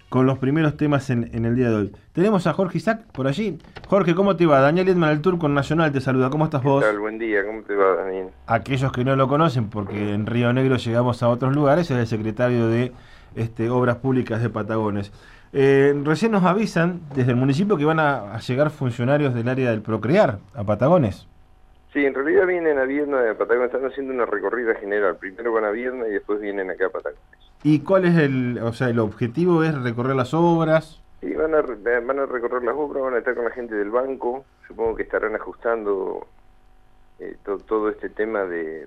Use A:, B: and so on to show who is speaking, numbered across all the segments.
A: con los primeros temas en el día de hoy. Tenemos a Jorge Isaac por allí. Jorge, ¿cómo te va? Daniel Edman, el Turco Nacional, te saluda. ¿Cómo estás
B: ¿Qué tal?
A: vos?
B: Buen día, ¿cómo te va, Daniel?
A: Aquellos que no lo conocen, porque en Río Negro llegamos a otros lugares, es el secretario de Obras Públicas de Patagones. Recién nos avisan desde el municipio que van a llegar funcionarios del área del Procrear a Patagones.
B: Sí, en realidad vienen a Viedma de Patagones, están haciendo una recorrida general. Primero van a Viedma y después vienen acá a Patagones.
A: ¿Y cuál es el objetivo es recorrer las obras?
B: Y van a recorrer las obras, van a estar con la gente del banco. Supongo que estarán ajustando todo este tema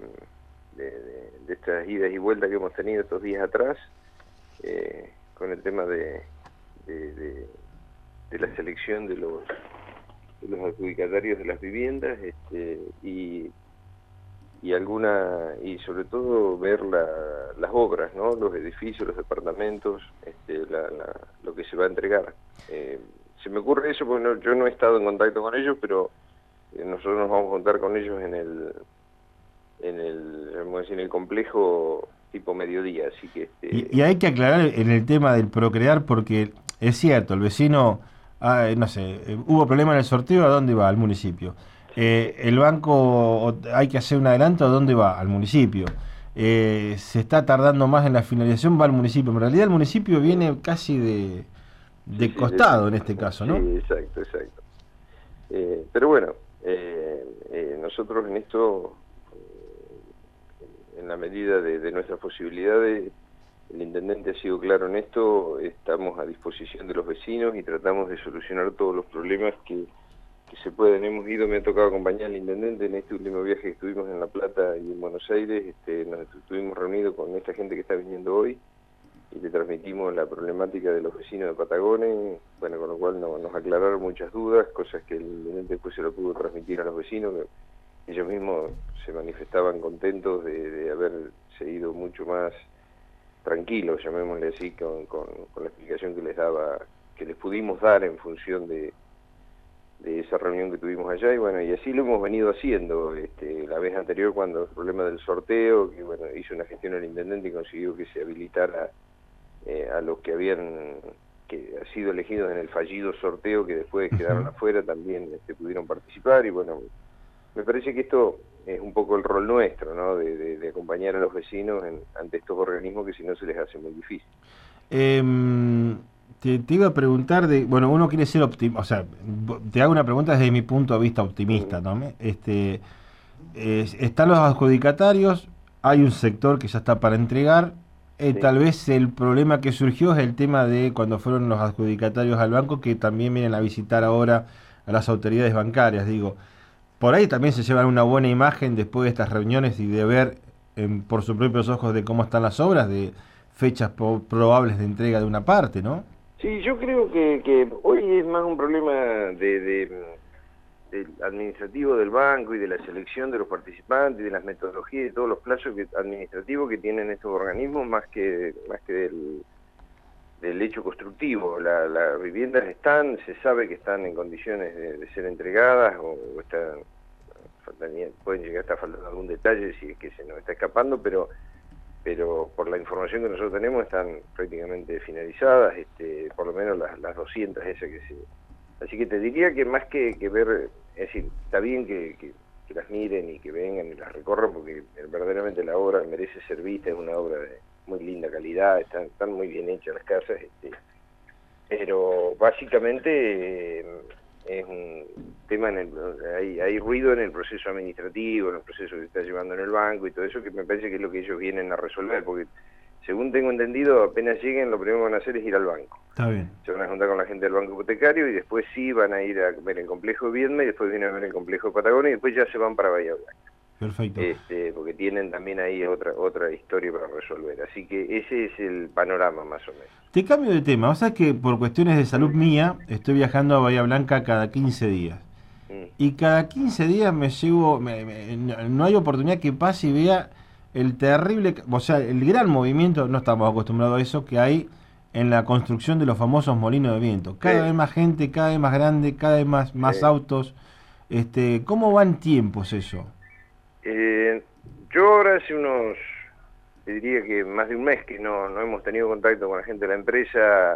B: de estas idas y vueltas que hemos tenido estos días atrás, con el tema de, de- de la selección de los adjudicatarios de las viviendas, y sobre todo ver las obras, ¿no? Los edificios, los departamentos, lo que se va a entregar. Se me ocurre eso porque yo no he estado en contacto con ellos, pero nosotros nos vamos a contar con ellos vamos a decir, en el complejo tipo mediodía, así que
A: Y hay que aclarar en el tema del Procrear porque es cierto, el vecino, no sé, hubo problema en el sorteo, ¿a dónde va? Al municipio. El banco, hay que hacer un adelanto, ¿a dónde va? Al municipio. Se está tardando más en la finalización, va al municipio. En realidad el municipio viene casi
B: sí,
A: de
B: sí,
A: costado en este caso,
B: sí,
A: ¿no?
B: exacto, exacto. Pero bueno, nosotros en esto, en la medida de nuestras posibilidades, el intendente ha sido claro en esto, estamos a disposición de los vecinos y tratamos de solucionar todos los problemas que se pueden. Hemos ido, me ha tocado acompañar al intendente en este último viaje que estuvimos en La Plata y en Buenos Aires, nos estuvimos reunidos con esta gente que está viniendo hoy y le transmitimos la problemática de los vecinos de Patagones, bueno, con lo cual nos aclararon muchas dudas, cosas que el intendente después se lo pudo transmitir a los vecinos, que ellos mismos se manifestaban contentos de haber seguido mucho más tranquilos, llamémosle así, con la explicación que les daba, que les pudimos dar en función de esa reunión que tuvimos allá, y bueno, y así lo hemos venido haciendo. La vez anterior, cuando el problema del sorteo, que bueno, hizo una gestión el intendente y consiguió que se habilitara a los que habían sido elegidos en el fallido sorteo, que después quedaron
A: Ujú.
B: afuera, también pudieron participar. Y bueno, me parece que esto es un poco el rol nuestro, ¿no? De acompañar a los vecinos ante estos organismos que si no se les hace muy difícil.
A: Em, te iba a preguntar bueno, uno quiere ser optimista, o sea, te hago una pregunta desde mi punto de vista optimista,
B: Mm,
A: ¿no? Están los adjudicatarios, hay un sector que ya está para entregar,
B: sí.
A: tal vez el problema que surgió es el tema de cuando fueron los adjudicatarios al banco, que también vienen a visitar ahora a las autoridades bancarias, digo, por ahí también se llevan una buena imagen después de estas reuniones y de ver por sus propios ojos de cómo están las obras, de fechas probables de entrega de una parte, ¿no?
B: Sí, yo creo que hoy es más un problema del administrativo del banco y de la selección de los participantes y de las metodologías y de todos los plazos administrativos que tienen estos organismos, más que del hecho constructivo. Las viviendas están, se sabe que están en condiciones de ser entregadas, o pueden llegar a estar faltando algún detalle si es que se nos está escapando, pero por la información que nosotros tenemos están prácticamente finalizadas, por lo menos las 200 esas que se... Así que te diría que más que ver, es decir, está bien que las miren y que vengan y las recorran, porque verdaderamente la obra merece ser vista, es una obra de muy linda calidad, están muy bien hechas las casas, pero básicamente es un tema, hay ruido en el proceso administrativo, en el proceso que se está llevando en el banco y todo eso, que me parece que es lo que ellos vienen a resolver, porque según tengo entendido, apenas lleguen, lo primero que van a hacer es ir al banco.
A: Está bien.
B: Se van a juntar con la gente del banco hipotecario y después sí van a ir a ver el complejo de Viedma y después vienen a ver el complejo de Patagonia y después ya se van para Bahía Blanca.
A: Perfecto.
B: Porque tienen también ahí otra historia para resolver. Así que ese es el panorama más o menos.
A: Te cambio de tema. O sea que por cuestiones de salud mía estoy viajando a Bahía Blanca cada 15 días.
B: Mm,
A: Y cada 15 días me llevo, no hay oportunidad que pase y vea el terrible, o sea, el gran movimiento, no estamos acostumbrados a eso, que hay en la construcción de los famosos molinos de viento. Cada vez
B: sí,
A: más gente, cada vez más grande, cada vez más
B: sí.
A: autos. ¿Cómo van tiempos eso?
B: Eh, yo ahora hace te diría que más de un mes que no hemos tenido contacto con la gente de la empresa,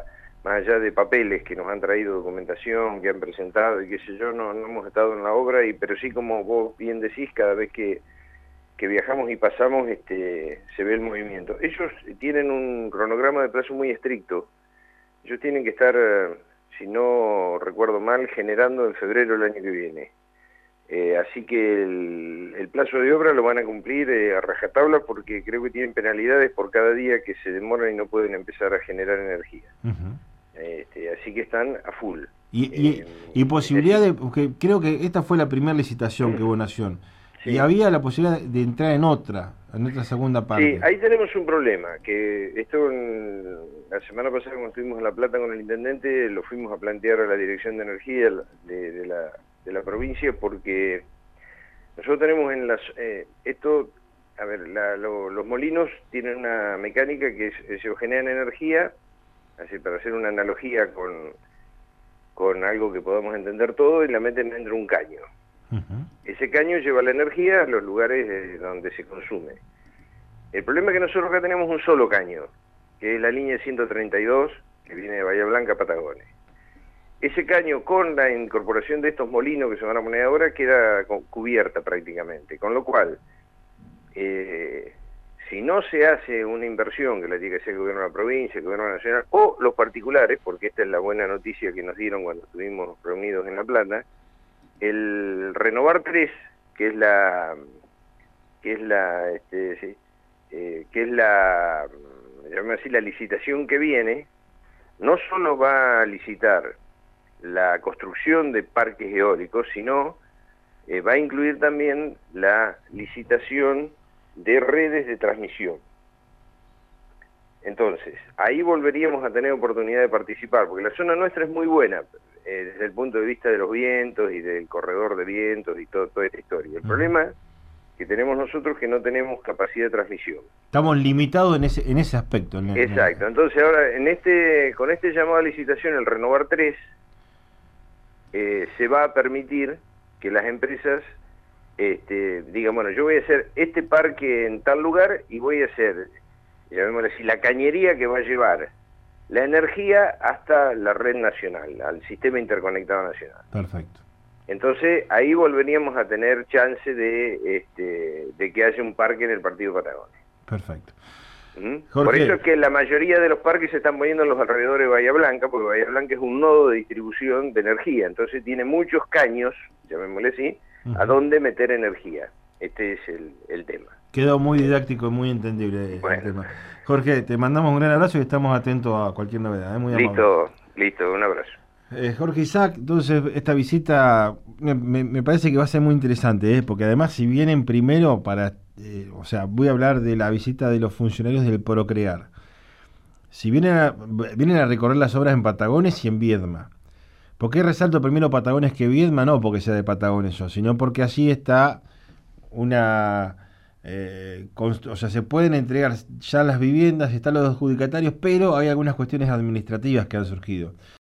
B: más allá de papeles que nos han traído documentación, que han presentado y qué sé yo, no hemos estado en la obra, pero sí, como vos bien decís, cada vez que viajamos y pasamos, se ve el movimiento. Ellos tienen un cronograma de plazo muy estricto. Ellos tienen que estar, si no recuerdo mal, generando en febrero del año que viene. Así que el plazo de obra lo van a cumplir a rajatabla, porque creo que tienen penalidades por cada día que se demoran y no pueden empezar a generar energía. Así que están a full.
A: Y posibilidad de, porque creo que esta fue la primera licitación que hubo en Nación, sí. Y había la posibilidad de entrar en otra segunda parte. Sí,
B: ahí tenemos un problema, que esto la semana pasada, cuando estuvimos en La Plata con el intendente, lo fuimos a plantear a la Dirección de Energía de la provincia, porque nosotros tenemos en los molinos tienen una mecánica que se generan energía, así para hacer una analogía con algo que podamos entender todo, y la meten dentro de un caño. Ese caño lleva la energía a los lugares donde se consume. El problema es que nosotros acá tenemos un solo caño, que es la línea 132, que viene de Bahía Blanca a Patagones. Ese caño, con la incorporación de estos molinos que se van a poner ahora, queda cubierta prácticamente, con lo cual, si no se hace una inversión, que la tiene que hacer el gobierno de la provincia, el gobierno nacional, o los particulares, porque esta es la buena noticia que nos dieron cuando estuvimos reunidos en La Plata, el Renovar 3, que es la llamémoslo así, la licitación que viene, no solo va a licitar la construcción de parques eólicos, sino va a incluir también la licitación de redes de transmisión. Entonces, ahí volveríamos a tener oportunidad de participar, porque la zona nuestra es muy buena, desde el punto de vista de los vientos y del corredor de vientos y toda esta historia. El problema que tenemos nosotros es que no tenemos capacidad de transmisión.
A: Estamos limitados en ese aspecto.
B: Exacto. Entonces ahora, con este llamado a licitación, el Renovar 3, se va a permitir que las empresas digan, bueno, yo voy a hacer este parque en tal lugar y voy a hacer, llamémosle así, la cañería que va a llevar la energía hasta la red nacional, al sistema interconectado nacional.
A: Perfecto.
B: Entonces ahí volveríamos a tener chance de que haya un parque en el partido Patagones.
A: Perfecto.
B: Por eso es que la mayoría de los parques se están poniendo en los alrededores de Bahía Blanca, porque Bahía Blanca es un nodo de distribución de energía, entonces tiene muchos caños, llamémosle así, a donde meter energía. Este es el tema.
A: Quedó muy didáctico y muy entendible el tema. Jorge, te mandamos un gran abrazo y estamos atentos a cualquier novedad. Muy amable.
B: Listo, un abrazo.
A: Jorge Isaac, entonces esta visita me parece que va a ser muy interesante, porque además si vienen primero voy a hablar de la visita de los funcionarios del Procrear. Si vienen a recorrer las obras en Patagones y en Viedma. ¿Por qué resalto primero Patagones que Viedma? No porque sea de Patagones yo, sino porque allí está se pueden entregar ya las viviendas, están los adjudicatarios, pero hay algunas cuestiones administrativas que han surgido.